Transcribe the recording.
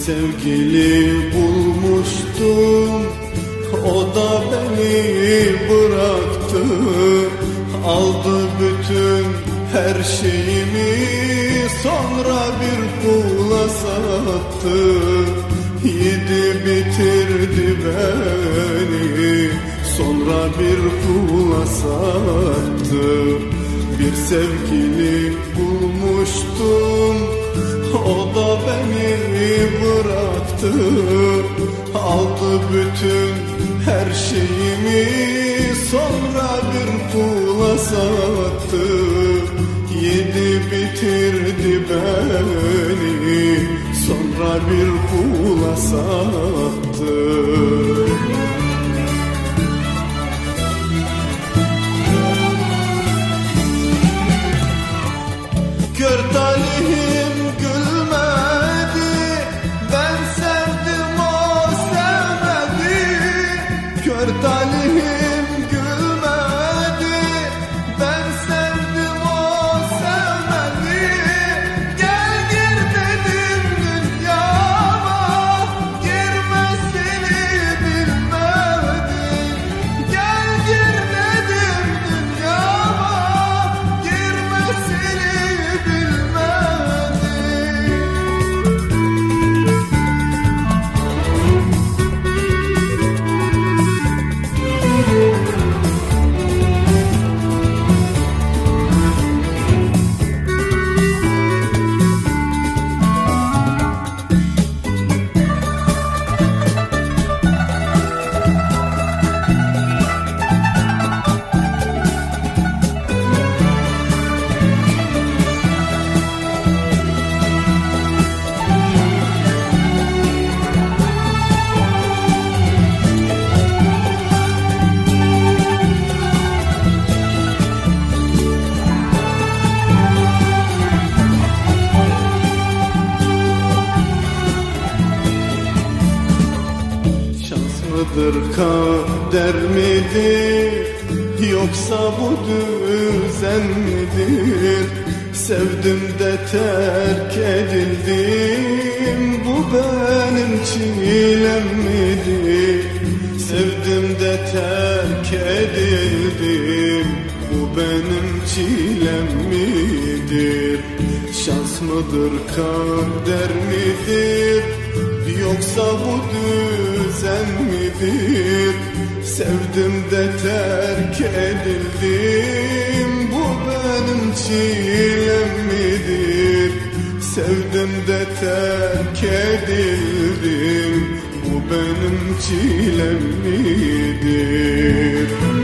sevgili bulmuştum, o da beni bıraktı. Aldı bütün her şeyimi, sonra bir kula sattı. Yedi bitirdi beni, sonra bir kula sattı. Bir sevgili bulmuştum, o da beni bıraktı. Aldı bütün her şeyimi, sonra bir kula sattı. Yedi bitirdi beni, sonra bir kula sattı. Kör talihim gülmedi, ben sevdim o sevmedi. Kör talihim gülmedi, ben sevdim o sevmedi. Gel gir dedim dünyama, girmesini bilmedi. Gel gir dedim dünyama, girmesini kader midir, yoksa bu düzen midir? Sevdim de terk edildim, bu benim çilem midir? Sevdim de terk edildim, bu benim çilem midir? Şans mıdır, kader midir, yoksa bu düzen midir? Sevdim de terk edildim, bu benim çilem midir? Sevdim de terk edildim, bu benim çilem midir?